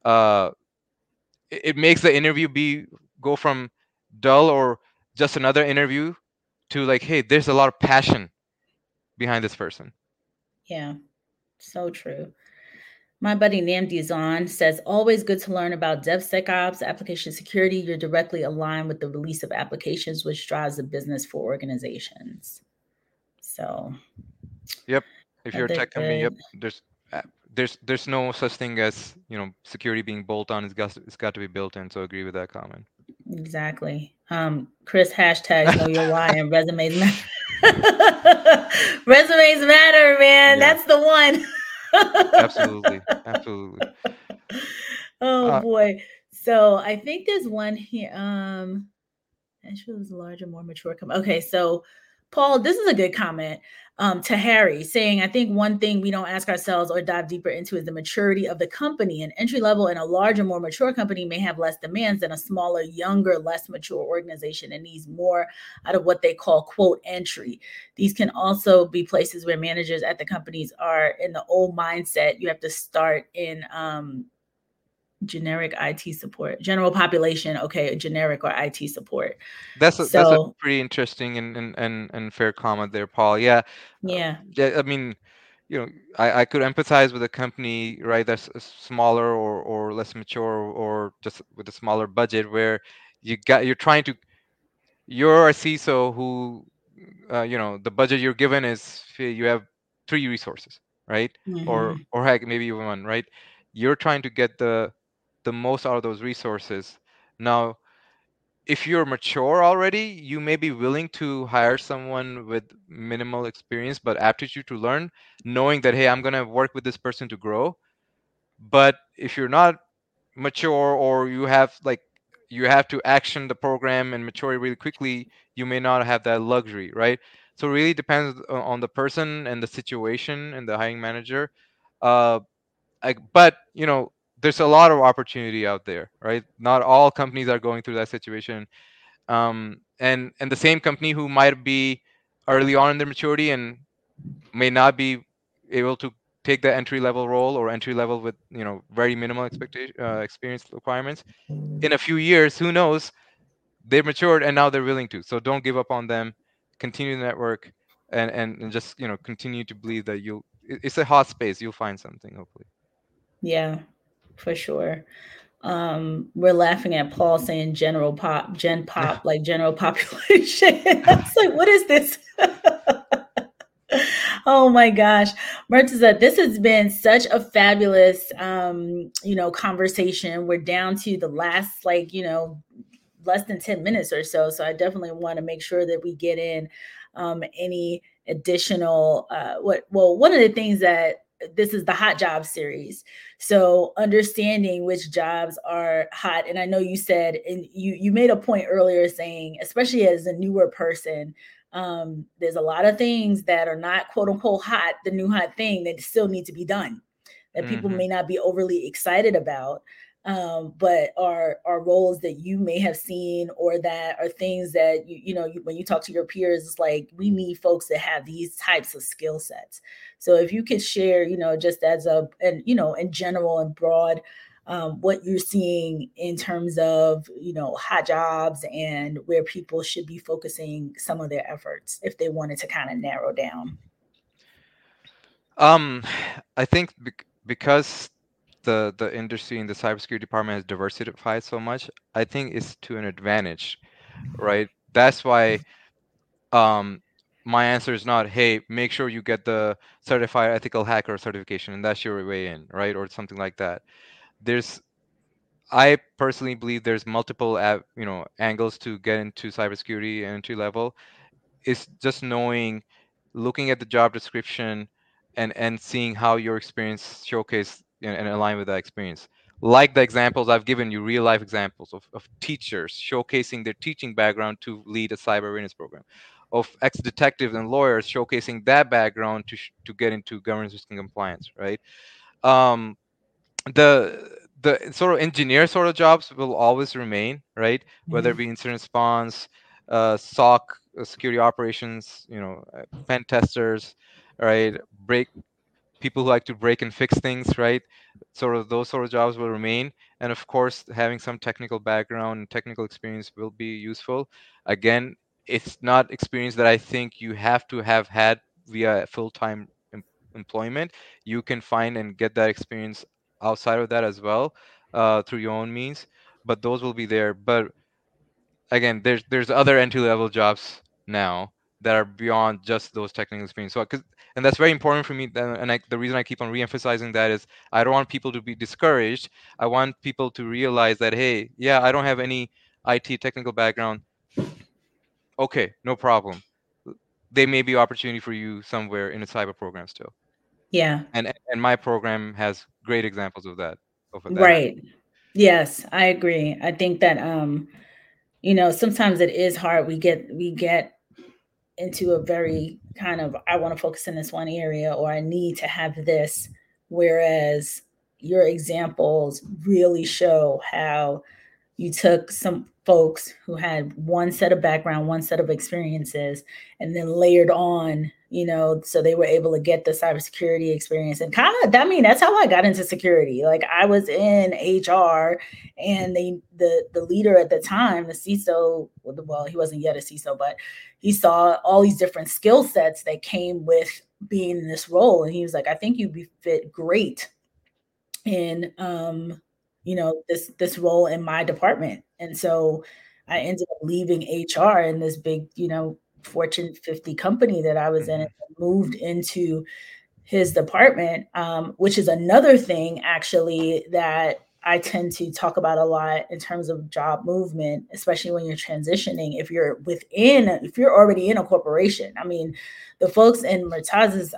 It makes the interview go from dull or just another interview to like, hey, there's a lot of passion behind this person. Yeah, so true. My buddy Nam Dizon says, always good to learn about DevSecOps, application security. You're directly aligned with the release of applications, which drives the business for organizations. So, yep. If you're a tech company, yep, there's no such thing as, you know, security being bolt on. It's got to be built in. So I agree with that comment. Exactly. Chris, hashtag know your why and resumes matter. Resumes matter, man. Yeah. That's the one. Absolutely. Oh boy. So I think there's one here. Actually, it was a larger, more mature comment. Okay, so Paul, this is a good comment to Harry saying, I think one thing we don't ask ourselves or dive deeper into is the maturity of the company. An entry level and a larger, more mature company may have less demands than a smaller, younger, less mature organization and needs more out of what they call, quote, entry. These can also be places where managers at the companies are in the old mindset. You have to start in generic IT support, general population. Okay, generic or IT support. That's a So pretty interesting and fair comment there, Paul. Yeah, yeah. I mean, I could empathize with a company, right, that's smaller or less mature or just with a smaller budget where you're a CISO who, the budget you're given is you have 3 resources, right? Or Mhm. or heck, maybe even 1, right? You're trying to get the most out of those resources. Now, if you're mature already, you may be willing to hire someone with minimal experience but aptitude to learn, knowing that, hey, I'm going to work with this person to grow. But if you're not mature, or you have to action the program and mature it really quickly, you may not have that luxury, right? So it really depends on the person and the situation and the hiring manager. uh, but there's a lot of opportunity out there, right? Not all companies are going through that situation. And the same company who might be early on in their maturity and may not be able to take the entry level role or entry level with very minimal experience requirements, in a few years, who knows, they've matured and now they're willing to. So don't give up on them. Continue the network, and just continue to believe that it's a hot space. You'll find something, hopefully. Yeah, for sure. We're laughing at Paul saying gen pop, like general population. I was like, what is this? Oh my gosh. Murtaza, this has been such a fabulous conversation. We're down to the last less than 10 minutes or so. So I definitely want to make sure that we get in any additional one of the things that this is the hot job series. So understanding which jobs are hot. And I know you said, and you made a point earlier saying, especially as a newer person, there's a lot of things that are not quote unquote hot, the new hot thing that still need to be done that people may not be overly excited about, but are roles that you may have seen, or that are things that when you talk to your peers, it's like we need folks that have these types of skill sets. So if you could share, just as in general and broad, what you're seeing in terms of hot jobs and where people should be focusing some of their efforts if they wanted to kind of narrow down. I think because the industry in the cybersecurity department has diversified so much, I think it's to an advantage, right? That's why my answer is not, hey, make sure you get the certified ethical hacker certification and that's your way in, right? Or something like that. I personally believe there's multiple angles to get into cybersecurity and entry level. It's just looking at the job description and seeing how your experience showcase and align with that experience. Like the examples I've given you, real life examples of teachers showcasing their teaching background to lead a cyber awareness program, of ex-detectives and lawyers showcasing that background to get into governance, risk, and compliance, right? Um, the sort of engineer sort of jobs will always remain, right? Whether it be incident response, SOC, security operations, pen testers, right? People who like to break and fix things, right? Sort of those sort of jobs will remain. And of course, having some technical background and technical experience will be useful. Again, it's not experience that I think you have to have had via full-time employment. You can find and get that experience outside of that as well, through your own means. But those will be there. But again, there's other entry-level jobs now that are beyond just those technical experience. So, and that's very important for me. And the reason I keep on re-emphasizing that is I don't want people to be discouraged. I want people to realize that, hey, yeah, I don't have any IT technical background. Okay, no problem. There may be opportunity for you somewhere in a cyber program still. Yeah. And my program has great examples of that. Right. Yes, I agree. I think that sometimes it is hard. We get into a very kind of, I want to focus in this one area, or I need to have this, whereas your examples really show how you took some folks who had one set of background, one set of experiences, and then layered on, so they were able to get the cybersecurity experience. And kind of, I mean, that's how I got into security. Like, I was in HR, and the leader at the time, the CISO, well, he wasn't yet a CISO, but he saw all these different skill sets that came with being in this role. And he was like, I think you'd be fit great in this role in my department. And so I ended up leaving HR in this big, Fortune 50 company that I was in, and moved into his department, which is another thing actually that I tend to talk about a lot in terms of job movement, especially when you're transitioning. If you're already in a corporation, I mean, the folks in Murtaz's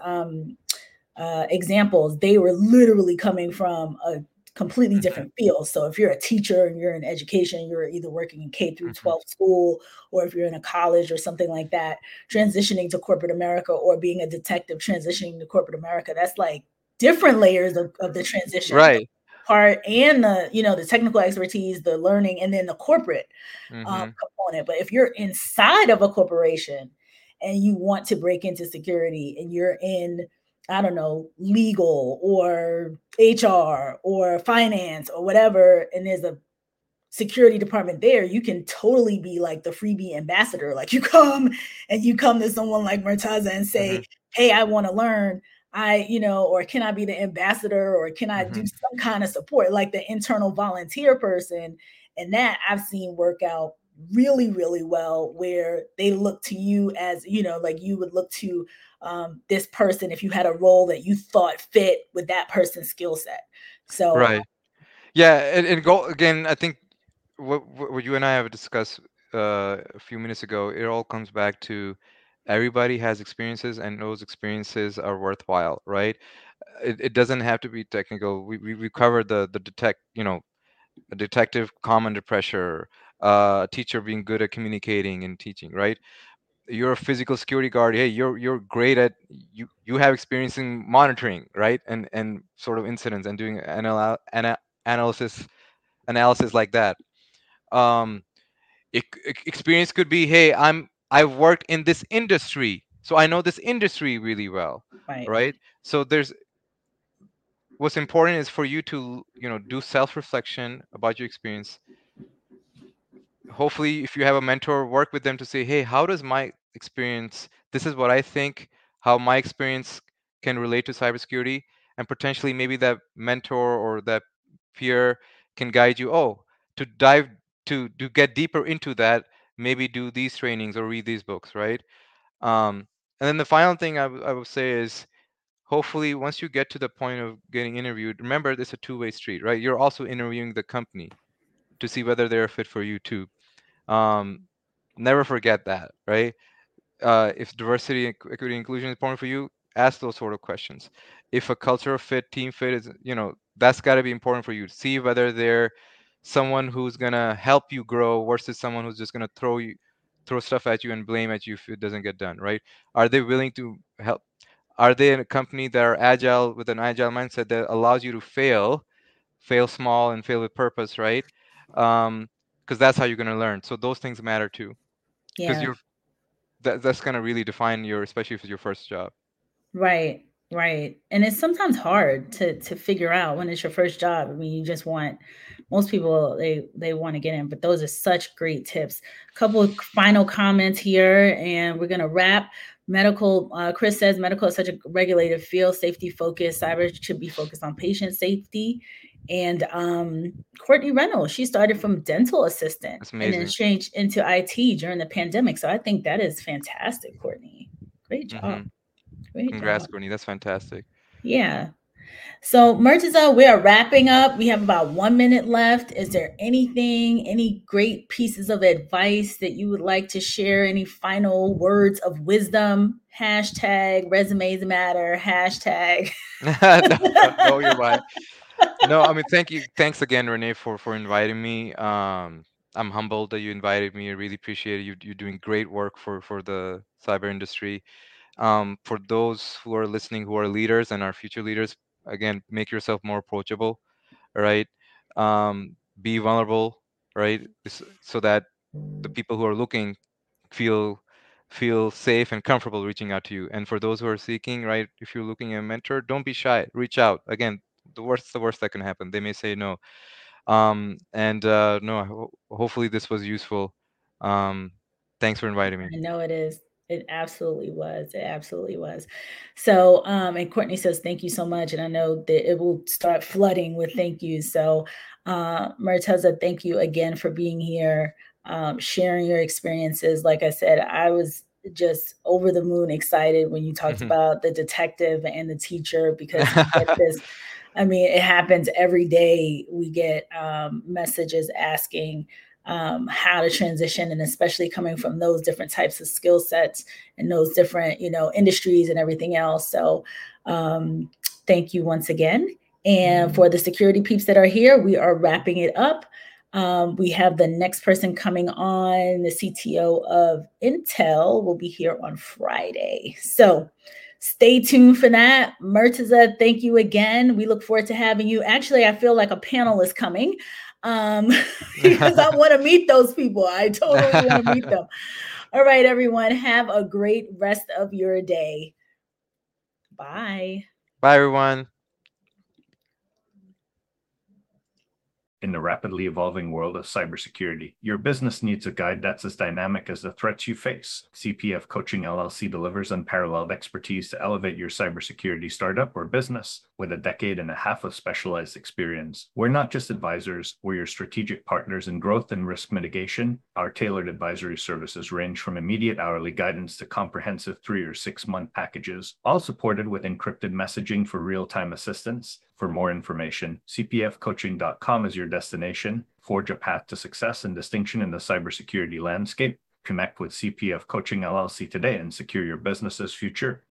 examples, they were literally coming from a completely different field. So if you're a teacher and you're in education, you're either working in K through 12 school, or if you're in a college or something like that, transitioning to corporate America, or being a detective transitioning to corporate America, that's like different layers of the transition. Right. Part and the technical expertise, the learning, and then the corporate component. But if you're inside of a corporation and you want to break into security, and you're in, I don't know, legal or HR or finance or whatever, and there's a security department there, you can totally be like the freebie ambassador. Like, you come to someone like Murtaza and say, hey, I want to learn. Or can I be the ambassador, or can I do some kind of support, like the internal volunteer person? And that I've seen work out really, really well, where they look to you as, like you would look to this person if you had a role that you thought fit with that person's skill set. So Right. Yeah, and go again. I think what you and I have discussed a few minutes ago, it all comes back to everybody has experiences, and those experiences are worthwhile, right? It doesn't have to be technical. We covered the a detective calm under pressure, a teacher being good at communicating and teaching, right? You're a physical security guard. Hey, you're great at you have experience in monitoring, right? And sort of incidents and doing analysis like that. Um, experience could be, hey, I've worked in this industry, so I know this industry really well, right? So there's what's important is for you to do self-reflection about your experience. Hopefully, if you have a mentor, work with them to say, hey, how does my experience, this is what I think, how my experience can relate to cybersecurity, and potentially maybe that mentor or that peer can guide you, to dive to get deeper into that, maybe do these trainings or read these books, right? And then the final thing I would say is, hopefully once you get to the point of getting interviewed, remember it's a two-way street, right? You're also interviewing the company to see whether they're a fit for you too. Never forget that, right? If diversity, equity, inclusion is important for you, ask those sort of questions. If a cultural fit, team fit is, that's got to be important for you. See whether they're someone who's gonna help you grow versus someone who's just gonna throw stuff at you and blame at you if it doesn't get done, right? Are they willing to help? Are they in a company that are agile, with an agile mindset that allows you to fail small and fail with purpose, right? Because that's how you're going to learn. So those things matter too, because that's going to really define especially if it's your first job. Right. And it's sometimes hard to figure out when it's your first job. I mean, most people, they want to get in, but those are such great tips. A couple of final comments here, and we're going to wrap. Medical, Chris says medical is such a regulated field, safety focused. Cyber should be focused on patient safety. And Courtney Reynolds, she started from dental assistant and then changed into IT during the pandemic. So I think that is fantastic, Courtney. Great job. Great Congrats, job. Courtney. That's fantastic. Yeah. So Murtaza, we are wrapping up. We have about 1 minute left. Is there any great pieces of advice that you would like to share? Any final words of wisdom? # resumes matter. #. No, you're right. No, I mean, thank you. Thanks again, Renee, for inviting me. I'm humbled that you invited me. I really appreciate it. You're doing great work for the cyber industry. For those who are listening, who are leaders and are future leaders, again, make yourself more approachable, right? Be vulnerable, right? So that the people who are looking feel safe and comfortable reaching out to you. And for those who are seeking, right, if you're looking at a mentor, don't be shy. Reach out. Again, the worst that can happen. They may say no. And no, hopefully this was useful. Thanks for inviting me. I know it is. It absolutely was. It absolutely was. So, and Courtney says, thank you so much. And I know that it will start flooding with thank yous. So, Murtaza, thank you again for being here, sharing your experiences. Like I said, I was just over the moon excited when you talked about the detective and the teacher, because you get this. I mean, it happens every day. We get messages asking, how to transition, and especially coming from those different types of skill sets and those different, industries and everything else. So thank you once again. And for the security peeps that are here, we are wrapping it up. We have the next person coming on, the CTO of Intel will be here on Friday. So stay tuned for that. Murtaza, thank you again. We look forward to having you. Actually, I feel like a panel is coming. Because I want to meet those people. I totally want to meet them. All right, everyone. Have a great rest of your day. Bye. Bye, everyone. In the rapidly evolving world of cybersecurity, your business needs a guide that's as dynamic as the threats you face. CPF Coaching LLC delivers unparalleled expertise to elevate your cybersecurity startup or business. With a decade and a half of specialized experience, we're not just advisors, we're your strategic partners in growth and risk mitigation. Our tailored advisory services range from immediate hourly guidance to comprehensive 3 or 6 month packages, all supported with encrypted messaging for real-time assistance. For more information, cpfcoaching.com is your destination. Forge a path to success and distinction in the cybersecurity landscape. Connect with CPF Coaching LLC today and secure your business's future.